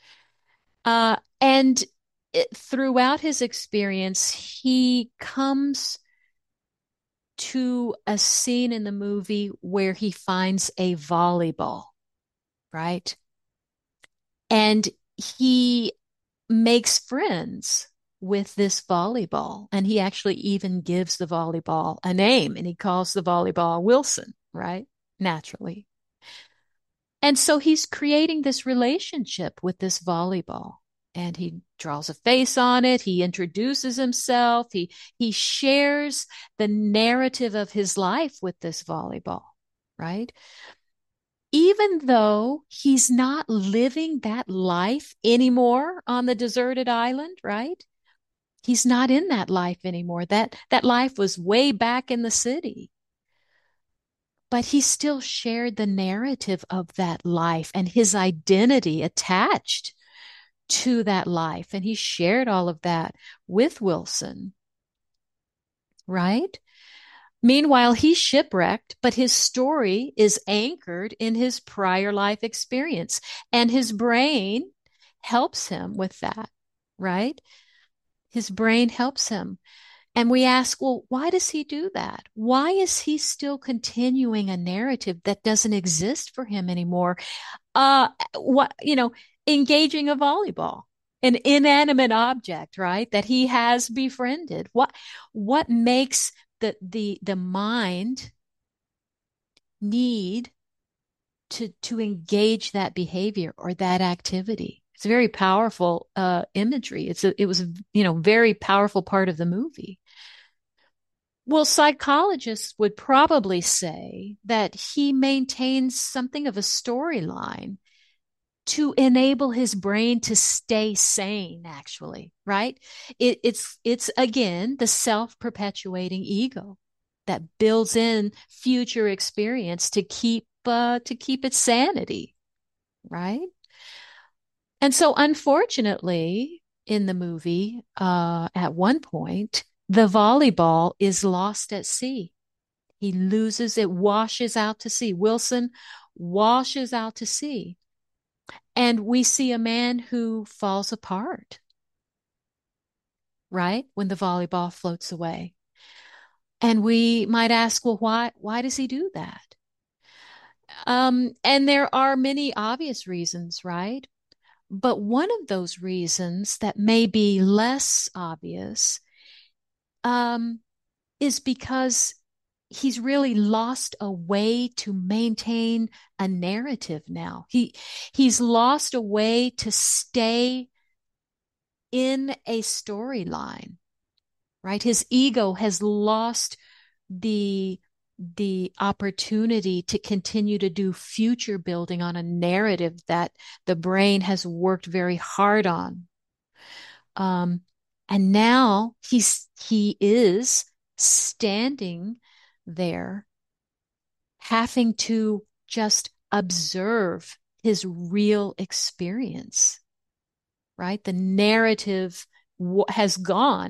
B: And throughout his experience, he comes to a scene in the movie where he finds a volleyball, right? And he makes friends with this volleyball. And he actually even gives the volleyball a name, and he calls the volleyball Wilson, right? Naturally. And so he's creating this relationship with this volleyball. And he draws a face on it. He introduces himself. He shares the narrative of his life with this volleyball, right? Even though he's not living that life anymore on the deserted island, right? He's not in that life anymore. That life was way back in the city. But he still shared the narrative of that life and his identity attached to that life. And he shared all of that with Wilson, right? Meanwhile, he's shipwrecked, but his story is anchored in his prior life experience, and his brain helps him with that, right? His brain helps him. And we ask, well, why does he do that? Why is he still continuing a narrative that doesn't exist for him anymore? What, engaging a volleyball, an inanimate object, right? That he has befriended. What makes the mind need to engage that behavior or that activity? It's a very powerful imagery. It was very powerful part of the movie. Well, psychologists would probably say that he maintains something of a storyline to enable his brain to stay sane, actually, right? It's again the self-perpetuating ego that builds in future experience to keep its sanity, right? And so unfortunately, in the movie, at one point, the volleyball is lost at sea. He loses it, washes out to sea. Wilson washes out to sea. And we see a man who falls apart, right? When the volleyball floats away. And we might ask, well, why does he do that? And there are many obvious reasons, right? But one of those reasons that may be less obvious, um, is because he's really lost a way to maintain a narrative now. He's lost a way to stay in a storyline, right? His ego has lost the the opportunity to continue to do future building on a narrative that the brain has worked very hard on. Um, and now he is standing there, having to just observe his real experience, right? The narrative has gone.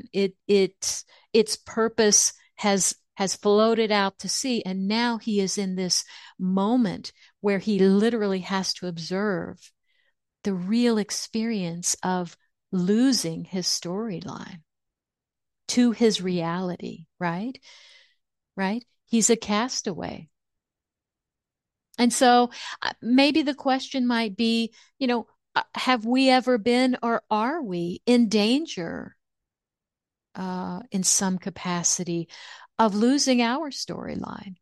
B: Its purpose has floated out to sea, and now he is in this moment where he literally has to observe the real experience of losing his storyline to his reality, right? Right? He's a castaway. And so maybe the question might be, have we ever been or are we in danger in some capacity of losing our storyline,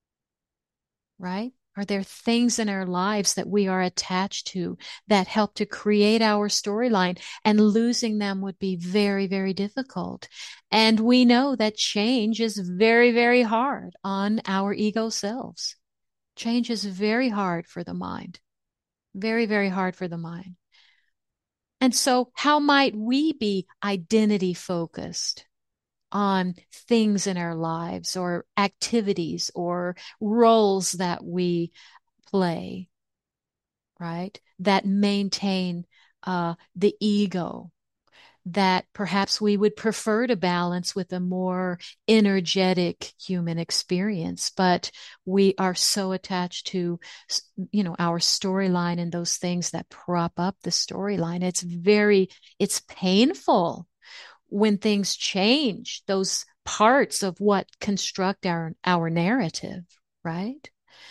B: right? Are there things in our lives that we are attached to that help to create our storyline? And losing them would be very, very difficult. And we know that change is very, very hard on our ego selves. Change is very hard for the mind. Very, very hard for the mind. And so, how might we be identity focused on things in our lives or activities or roles that we play, right? That maintain the ego that perhaps we would prefer to balance with a more energetic human experience, but we are so attached to, our storyline and those things that prop up the storyline. It's painful when things change, those parts of what construct our narrative, right?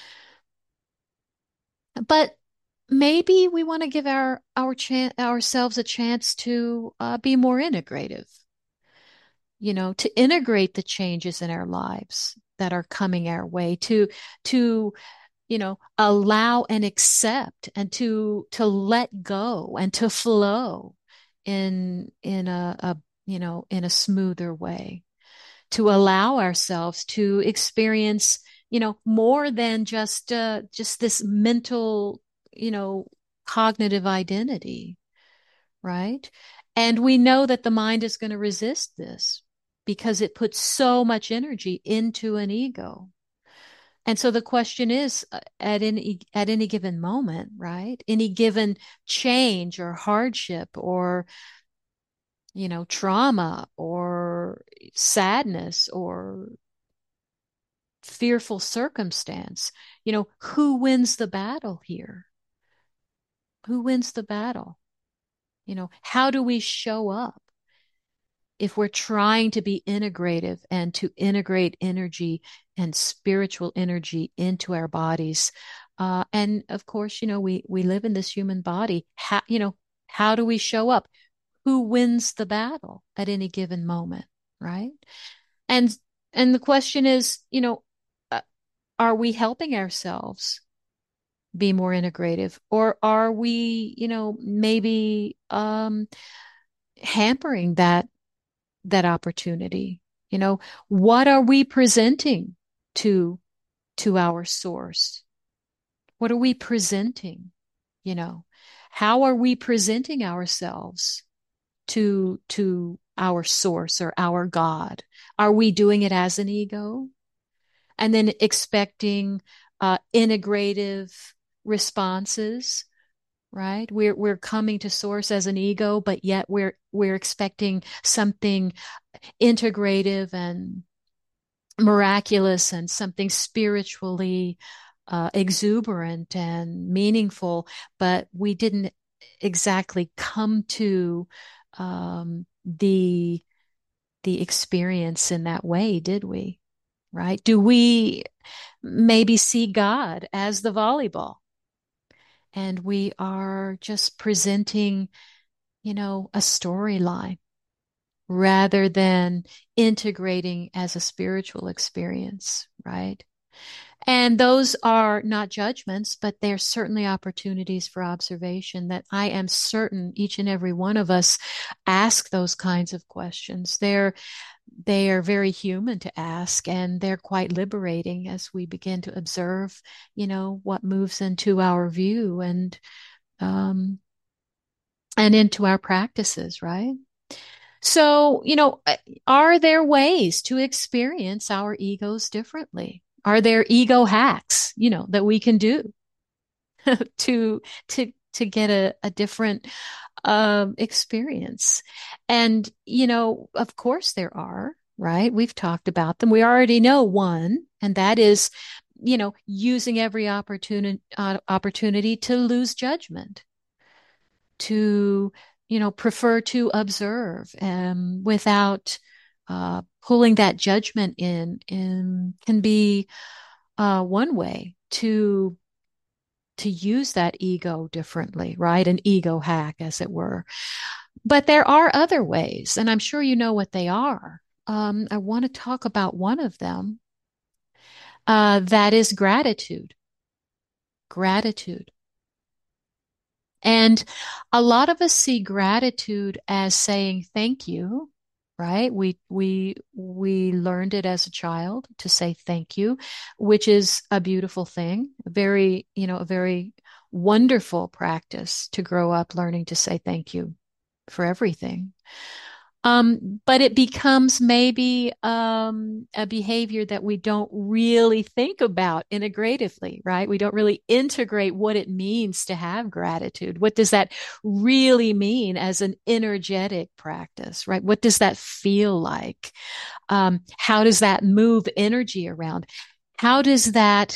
B: But maybe we want to give ourselves a chance to be more integrative, to integrate the changes in our lives that are coming our way, to allow and accept and to let go and to flow in a smoother way, to allow ourselves to experience, more than just this mental, you know, cognitive identity, right? And we know that the mind is going to resist this because it puts so much energy into an ego. And so the question is, at any given moment, right? Any given change or hardship or trauma or sadness or fearful circumstance, who wins the battle here? Who wins the battle? How do we show up if we're trying to be integrative and to integrate energy and spiritual energy into our bodies? And of course, we live in this human body. How do we show up? Who wins the battle at any given moment, right? And and the question is, uh, are we helping ourselves be more integrative, or are we, maybe hampering that opportunity, You know, what are we presenting to our source? What are we presenting? You know, how are we presenting ourselves to our source or our God? Are we doing it as an ego and then expecting integrative responses? Right? We're coming to source as an ego, but yet we're expecting something integrative and miraculous and something spiritually exuberant and meaningful, but we didn't exactly come to the experience in that way, did we? Right? Do we maybe see God as the volleyball? And we are just presenting, a storyline rather than integrating as a spiritual experience, right? And those are not judgments, but they're certainly opportunities for observation that I am certain each and every one of us ask those kinds of questions. They are very human to ask, and they're quite liberating as we begin to observe, what moves into our view um, and into our practices, right? So, are there ways to experience our egos differently? Are there ego hacks, that we can do to get a different experience? And, of course there are, right? We've talked about them. We already know one, and that is, using every opportunity to lose judgment, to prefer to observe without pulling that judgment in can be one way to use that ego differently, right? An ego hack, as it were. But there are other ways, and I'm sure you know what they are. I want to talk about one of them. That is gratitude. Gratitude. And a lot of us see gratitude as saying thank you, right? We learned it as a child to say thank you, which is a beautiful thing, a very wonderful practice to grow up learning to say thank you for everything. But it becomes maybe a behavior that we don't really think about integratively, right? We don't really integrate what it means to have gratitude. What does that really mean as an energetic practice, right? What does that feel like? How does that move energy around? How does that,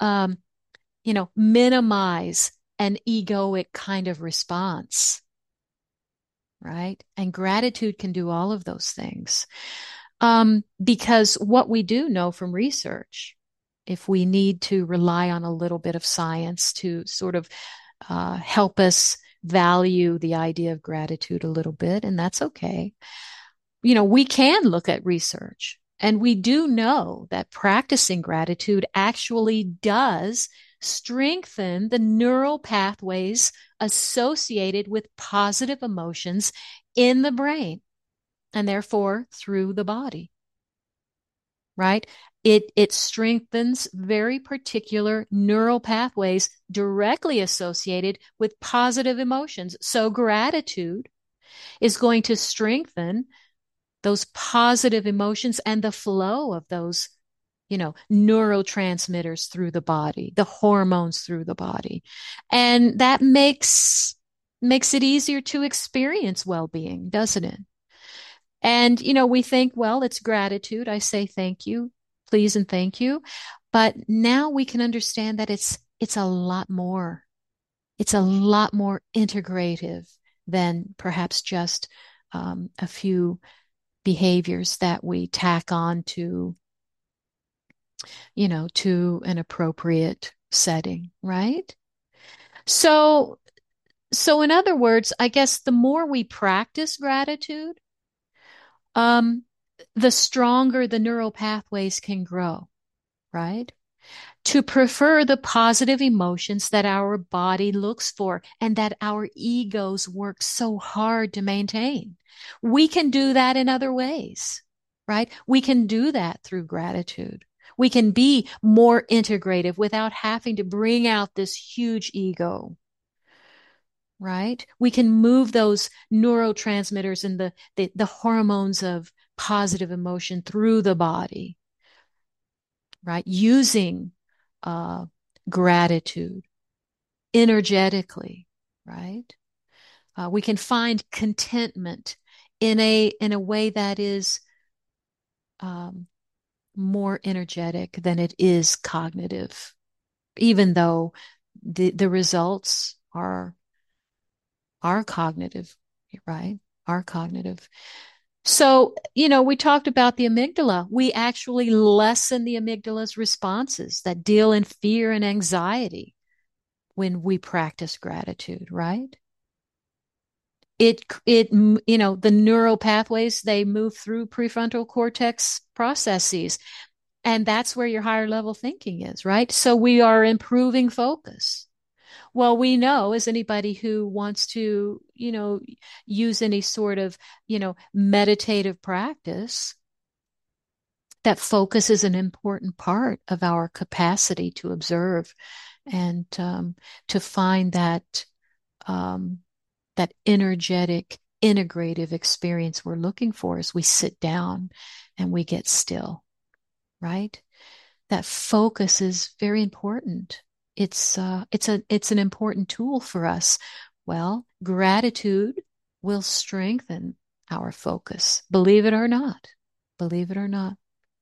B: minimize an egoic kind of response? Right? And gratitude can do all of those things. Because what we do know from research, if we need to rely on a little bit of science to sort of help us value the idea of gratitude a little bit, and that's okay. We can look at research, and we do know that practicing gratitude actually does strengthen the neural pathways associated with positive emotions in the brain and therefore through the body, right? It strengthens very particular neural pathways directly associated with positive emotions. So gratitude is going to strengthen those positive emotions and the flow of those neurotransmitters through the body, the hormones through the body. And that makes it easier to experience well-being, doesn't it? And, we think, well, it's gratitude. I say thank you, please, and thank you. But now we can understand that it's a lot more. It's a lot more integrative than perhaps just a few behaviors that we tack on to an appropriate setting, right? So in other words, I guess the more we practice gratitude, the stronger the neural pathways can grow, right? To prefer the positive emotions that our body looks for and that our egos work so hard to maintain. We can do that in other ways. right? We can do that through gratitude. We can be more integrative without having to bring out this huge ego, right? We can move those neurotransmitters and the hormones of positive emotion through the body, right? Using gratitude energetically, right? We can find contentment in a way that is more energetic than it is cognitive, even though the results are cognitive, right? Are cognitive. So, we talked about the amygdala. We actually lessen the amygdala's responses that deal in fear and anxiety when we practice gratitude, right? The neural pathways, they move through prefrontal cortex processes, and that's where your higher level thinking is, right? So we are improving focus. Well, we know, as anybody who wants to, use any sort of, meditative practice, that focus is an important part of our capacity to observe and to find that energetic, integrative experience we're looking for as we sit down and we get still, right? That focus is very important. It's an important tool for us. Well, gratitude will strengthen our focus, believe it or not. Believe it or not.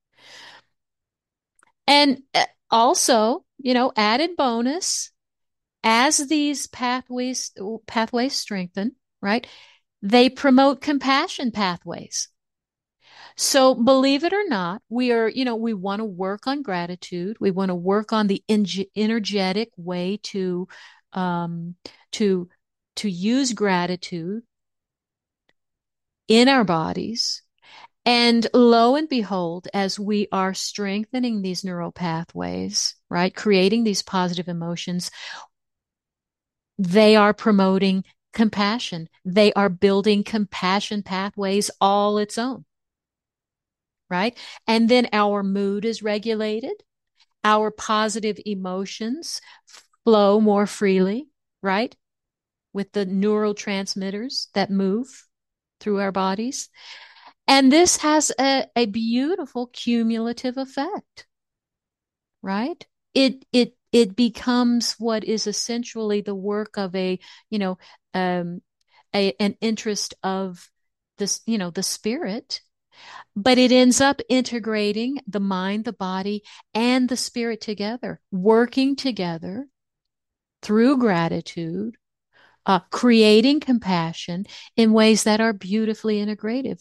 B: And also, added bonus, as these pathways strengthen, right? They promote compassion pathways. So believe it or not, we want to work on gratitude. We want to work on the energetic way um, to, to use gratitude in our bodies. And lo and behold, as we are strengthening these neural pathways, right, creating these positive emotions, they are promoting compassion. They are building compassion pathways all its own, right? And then our mood is regulated. Our positive emotions flow more freely, right? With the neurotransmitters that move through our bodies. And this has a beautiful cumulative effect, right? It becomes what is essentially the work of an interest of this, the spirit, but it ends up integrating the mind, the body, and the spirit together, working together through gratitude, creating compassion in ways that are beautifully integrative.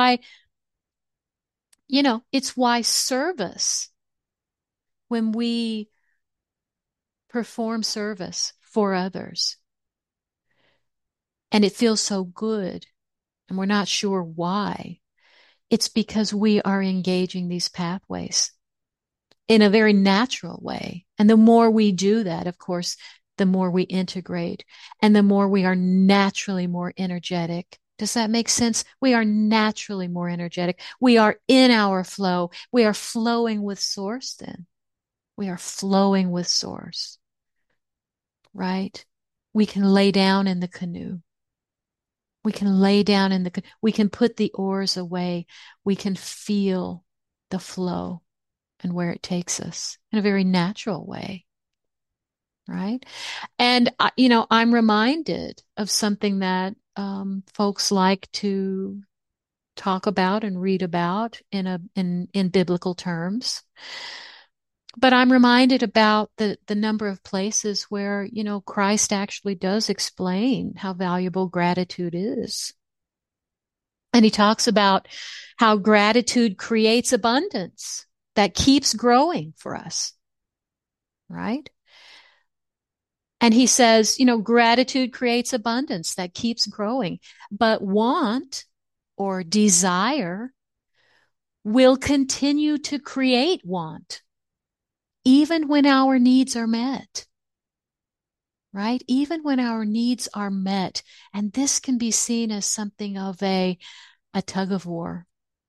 B: It's why service, when we perform service for others, and it feels so good, and we're not sure why, it's because we are engaging these pathways in a very natural way. And the more we do that, of course, the more we integrate and the more we are naturally more energetic. Does that make sense? We are naturally more energetic. We are in our flow. We are flowing with source then. We are flowing with source, right? We can lay down in the canoe. We can lay down we can put the oars away. We can feel the flow and where it takes us in a very natural way, right? And, I'm reminded of something that folks like to talk about and read about in biblical terms. But I'm reminded about the number of places where, Christ actually does explain how valuable gratitude is. And he talks about how gratitude creates abundance that keeps growing for us, right? And he says, gratitude creates abundance that keeps growing, but want or desire will continue to create want, even when our needs are met, right? Even when our needs are met. And this can be seen as something of a tug of war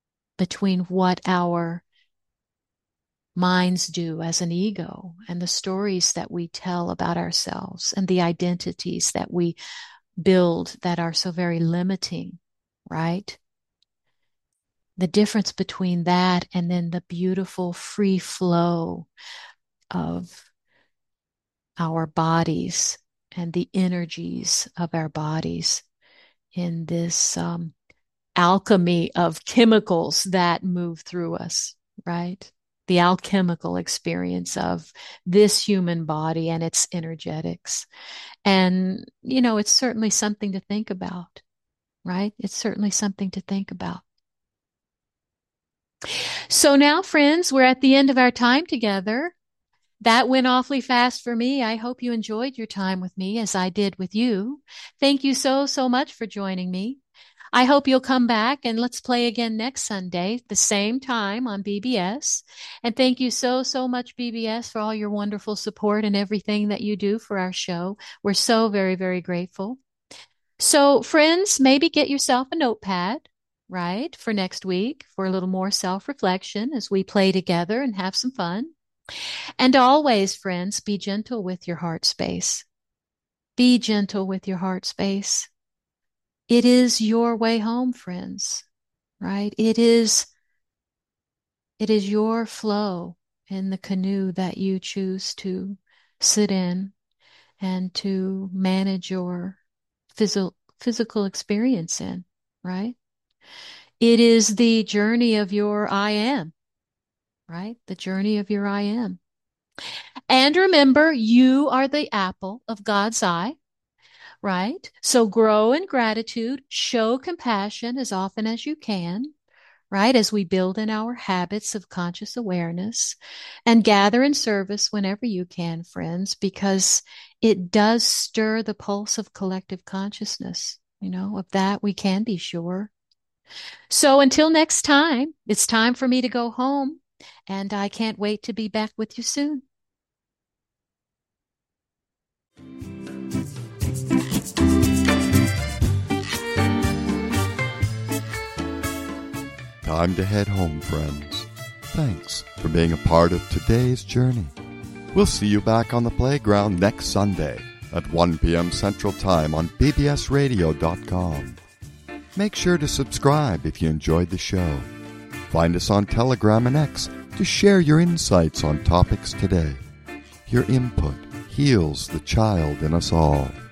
B: between what our minds do as an ego and the stories that we tell about ourselves and the identities that we build that are so very limiting, right? The difference between that and then the beautiful free flow of our bodies and the energies of our bodies in this alchemy of chemicals that move through us, right? The alchemical experience of this human body and its energetics. And, it's certainly something to think about, right? It's certainly something to think about. So now, friends, we're at the end of our time together. That went awfully fast for me. I hope you enjoyed your time with me as I did with you. Thank you so, so much for joining me. I hope you'll come back and let's play again next Sunday, the same time on BBS. And thank you so, so much, BBS, for all your wonderful support and everything that you do for our show. We're so very, very grateful. So, friends, maybe get yourself a notepad, right, for next week for a little more self-reflection as we play together and have some fun. And always, friends, be gentle with your heart space. Be gentle with your heart space. It is your way home, friends, right? It is your flow in the canoe that you choose to sit in and to manage your physical experience in, right? It is the journey of your I am, right? The journey of your I am. And remember, you are the apple of God's eye, right? So grow in gratitude, show compassion as often as you can, right? As we build in our habits of conscious awareness, and gather in service whenever you can, friends, because it does stir the pulse of collective consciousness. Of that we can be sure. So until next time, it's time for me to go home, and I can't wait to be back with you soon.
A: Time to head home, friends. Thanks for being a part of today's journey. We'll see you back on the playground next Sunday at 1 p.m. Central Time on bbsradio.com. Make sure to subscribe if you enjoyed the show. Find us on Telegram and X to share your insights on topics today. Your input heals the child in us all.